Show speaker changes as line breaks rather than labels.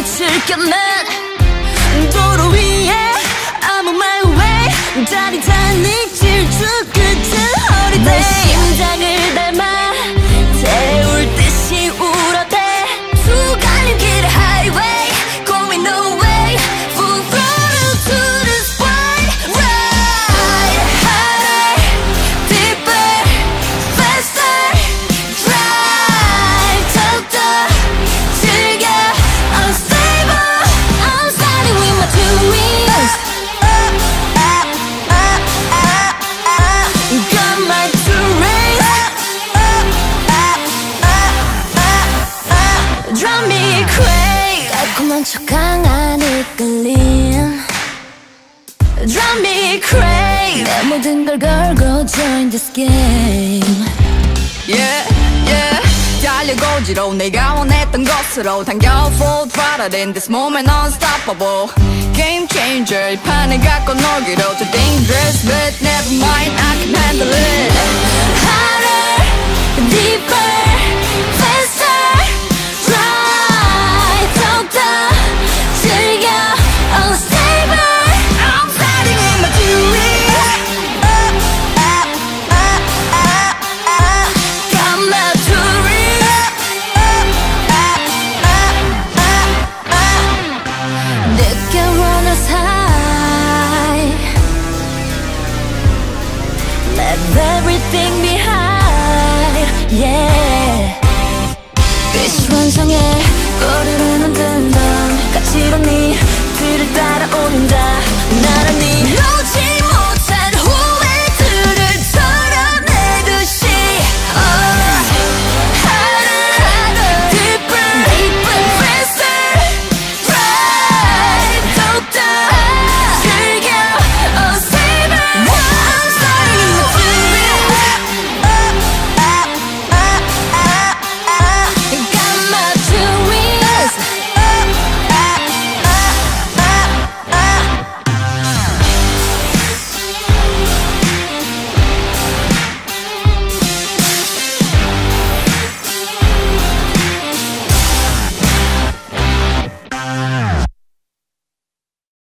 빛을 켜는 도로 위에 I'm on my way 짜릿한 질주 끝은 holiday 내 심장을 닮아 태울 듯이 울어대 수갈림길의 highway going away full throttle to the spine ride harder deeper faster drive 더욱더 즐겨 unstable I'm sliding with my two wings got my two rings drive me crazy 달콤한 척 강한 이끌림 drive me crazy 내 모든 걸 걸고 join this game
Yeah, yeah 달려고지로 내가 원했던 곳으로 당겨 full throttle in this moment unstoppable Game changer 이 판을 갖고 놀기로 too dangerous but never mind I can handle it
harder deeper